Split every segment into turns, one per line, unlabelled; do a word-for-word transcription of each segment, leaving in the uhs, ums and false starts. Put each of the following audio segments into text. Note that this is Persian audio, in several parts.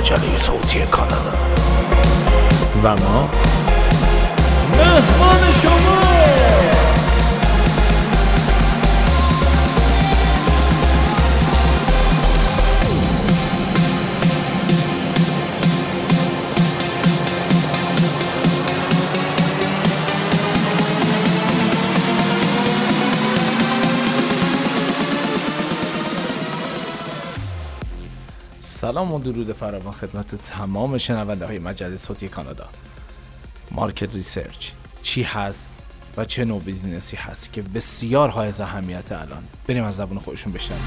مجله صوتی کانادا.
و ما مهمان شما. سلام و درود فراوان خدمت تمام شنونده های مجله صوتی کانادا. مارکت ریسرچ چی هست و چه نوع بیزینسی هست که بسیار حائز اهمیت الان؟ بریم از زبون خودشون بشنویم.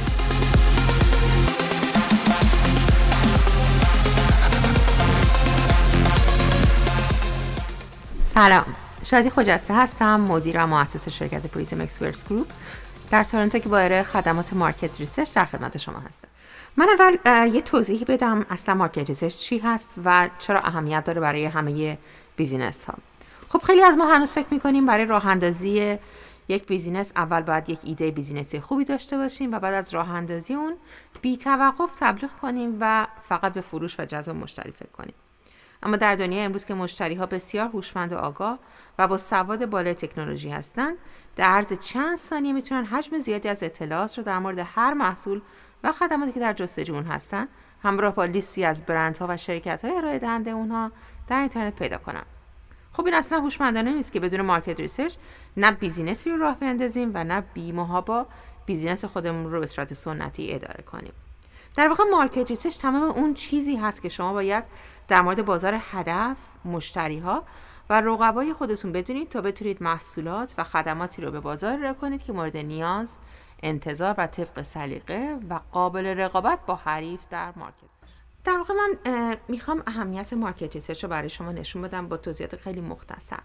سلام، شادی خجسته هستم، مدیر و مؤسس شرکت پریزم اکسپرت گروپ در تورنتو که با ارائه خدمات مارکت ریسرچ در خدمت شما هستم. من اول یه توضیحی بدم اصلا مارکت ریسرچ چی هست و چرا اهمیت داره برای همه بیزینس ها. خب خیلی از ما هنوز فکر میکنیم برای راه اندازی یک بیزینس اول باید یک ایده بیزینسی خوبی داشته باشیم و بعد از راه اندازی اون بی توقف تبلیغ کنیم و فقط به فروش و جذب مشتری فکر کنیم. اما در دنیای امروز که مشتری ها بسیار هوشمند و آگاه و با سواد بالای تکنولوژی هستند، در عرض چند ثانیه میتونن حجم زیادی از اطلاعات رو در مورد هر محصول و خدماتی که در جستجو اون هستن همراه با لیستی از برندها و شرکت‌های ارائه دهنده اونها در اینترنت پیدا کنن. خب این اصلا هوشمندانه نیست که بدون مارکت ریسرچ نه بیزینسی رو راه بیندازیم و نه بی‌محابا بیزینس خودمون رو به صورت سنتی اداره کنیم. در واقع مارکت ریسرچ تمام اون چیزی هست که شما باید در مورد بازار هدف، مشتری‌ها و رقبای خودتون بدونید تا بتونید محصولات و خدماتی رو به بازار ارائه کنید که مورد نیاز، انتظار و طبق سلیقه و قابل رقابت با حریف در مارکت باشه. در واقع من میخوام اهمیت مارکت ریسرچ رو برای شما نشون بدم با توضیحات خیلی مختصر.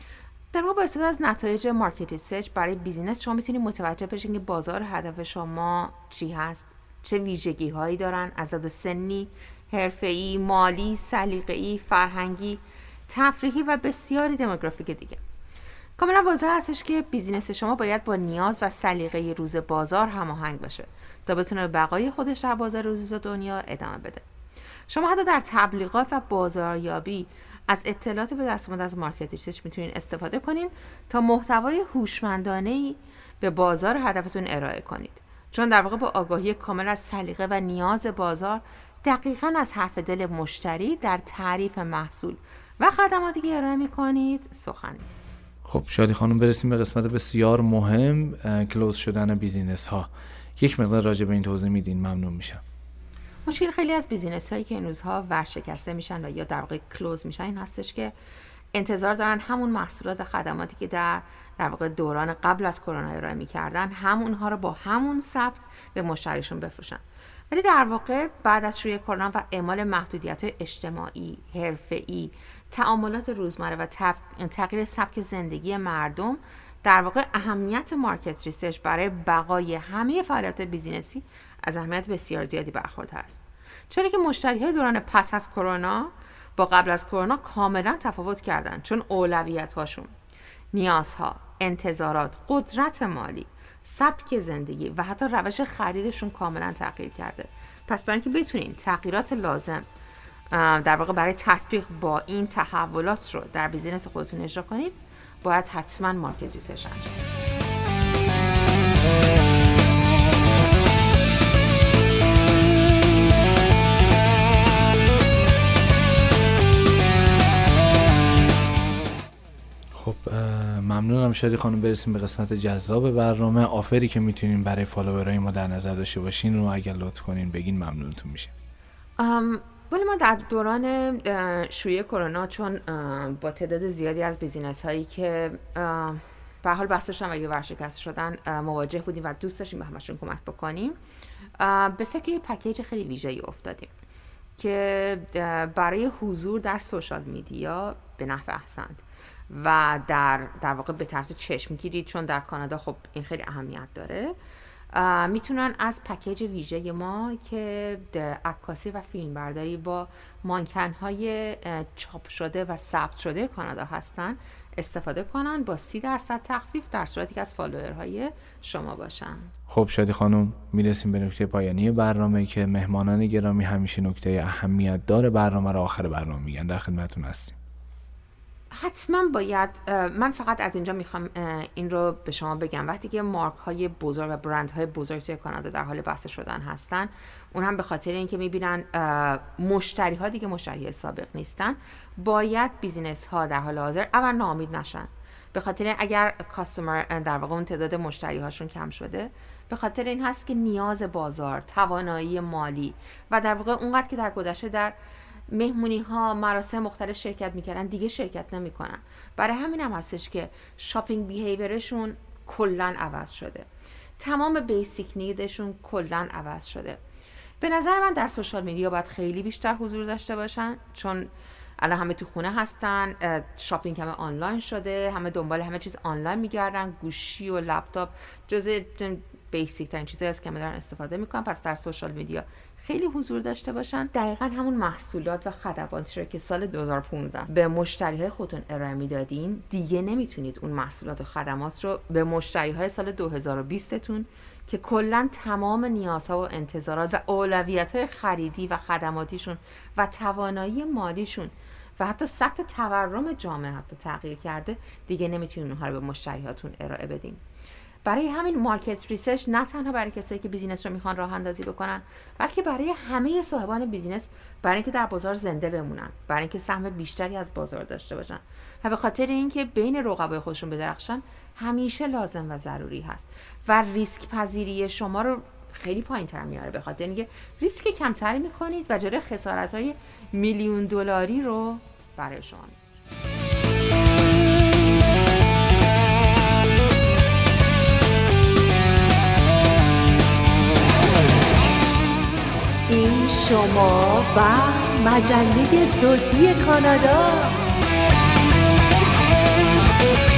در واقع با استفاده از نتایج مارکت ریسرچ برای بیزینس شما میتونید متوجه بشین که بازار هدف شما چی هست، چه ویژگی هایی دارن، از نظر سنی، حرفه‌ای، مالی، سلیقه‌ای، فرهنگی، تفریحی و بسیاری دموگرافیک دیگه. کاملا واضح هستش که بیزینس شما باید با نیاز و سلیقه روز بازار هماهنگ باشه تا بتونه به بقای خودش در بازار روز دنیا ادامه بده. شما حتی در تبلیغات و بازاریابی از اطلاعات به دست اومده از مارکت ریسرچ میتونین استفاده کنین تا محتوای هوشمندانه‌ای به بازار هدفتون ارائه کنید. چون در واقع با آگاهی کامل از سلیقه و نیاز بازار دقیقاً از حرف دل مشتری در تعریف محصول و خدماتی که ارائه میکنید سخن.
خب شادی خانم، برسیم به قسمت بسیار مهم، کلوز شدن بیزینس ها. یک مقدار راجع به این توضیح میدین ممنون میشم.
مشکل خیلی از بیزینس هایی که این روزها ورشکسته میشن و یا در واقع کلوز میشن این هستش که انتظار دارن همون محصولات و خدماتی که در در واقع دوران قبل از کرونا ارائه میکردن همونها رو با همون سبک به مشتریشون بفروشن. ولی در واقع بعد از شروع کرونا و اعمال محدودیت‌های اجتماعی، حرفه‌ای، تعاملات روزمره و تغییر سبک زندگی مردم، در واقع اهمیت مارکت ریسرچ برای بقای همه فعالیت بیزینسی از اهمیت بسیار زیادی برخوردار است. چرا که مشتری‌های دوران پس از کرونا با قبل از کرونا کاملا تفاوت کردن، چون اولویت‌هاشون، نیازها، انتظارات، قدرت مالی، سبک زندگی و حتی روش خریدشون کاملا تغییر کرده. پس برای اینکه بتونین تغییرات لازم در واقع برای تطبیق با این تحولات رو در بیزینس خودتون اجرا کنید، باید حتما مارکت ریسرچ انجام بدید.
خب ممنونم شادی خانم. برسیم به قسمت جذاب برنامه. آفری که میتونین برای فالوورای ما در نظر داشته باشین رو اگر لطف کنین بگین ممنونتون میشه.
ولی ما در دوران شیوع کرونا چون با تعداد زیادی از بیزینس هایی که به حال بسته شدن و یا ورشکسته شدن مواجه بودیم و دوست داشتیم به همشون کمک بکنیم، به فکر یه پکیج خیلی ویژه‌ای افتادیم که برای حضور در سوشال میدیا به نحو احسن و در در واقع به طرز چشمگیری، چون در کانادا خب این خیلی اهمیت داره، میتونن از پکیج ویژه ما که عکاسی و فیلمبرداری با مانکن‌های چاپ شده و ثبت شده کانادا هستن استفاده کنن با سی درصد تخفیف در صورتی که از فالوورهای شما باشن.
خب شادی خانم، میرسیم به نکته پایانی برنامه که مهمانان گرامی همیشه نکته اهمیت دار برنامه رو آخر برنامه میگن. در خدمتتون هستیم.
حتما باید، من فقط از اینجا میخوام این رو به شما بگم، وقتی که مارک های بزرگ و برند های بزرگ توی کانادا در حال بسته شدن هستن، اون هم به خاطر اینکه میبینن مشتری ها دیگه مشتری سابق نیستن، باید بیزینس ها در حال حاضر اول ناامید نشن. به خاطر اگر کاستومر در واقع اون تعداد مشتری هاشون کم شده، به خاطر این هست که نیاز بازار، توانایی مالی و در واقع اونقدر که در گذشته در مهمونی ها، مراسم مختلف شرکت میکردن دیگه شرکت نمیکنن. برای همین هم هستش که شاپینگ بیهیورشون کلن عوض شده، تمام بیسیک نیدشون کلن عوض شده. به نظر من در سوشال میدیا باید خیلی بیشتر حضور داشته باشن، چون الان همه تو خونه هستن، شاپینگ همه آنلاین شده، همه دنبال همه چیز آنلاین میگردن، گوشی و لپتاپ جزء بیسیک ترین چیزایی است که همه دارن استفاده میکنن. پس در سوشال میدیا خیلی حضور داشته باشن. دقیقاً همون محصولات و خدماتی رو که سال دو هزار و پانزده به مشتریهای خودتون ارائه میدادین، دیگه نمیتونید اون محصولات و خدمات رو به مشتریهای سال دو هزار و بیست تون که کلاً تمام نیازها و انتظارات و اولویت‌های خریدی و خدماتیشون و توانایی مالیشون و حتی سطح تورم جامعه حتی تغییر کرده، دیگه نمیتونید اونها رو به مشتریهاتون ارائه بدین. برای همین مارکت ریسرچ نه تنها برای کسایی که بیزینس رو میخوان راه اندازی بکنن، بلکه برای همه صاحبان بیزینس، برای اینکه در بازار زنده بمونن، برای اینکه سهم بیشتری از بازار داشته باشن و به خاطر اینکه بین رقبای خودشون بدرخشن همیشه لازم و ضروری هست و ریسک پذیری شما رو خیلی پایین‌تر میاره، به خاطر اینکه ریسک کمتری میکنید و جلوی خسارت‌های میلیون دلاری رو برای شما میگیرید.
این شما و مجله صوتی کانادا.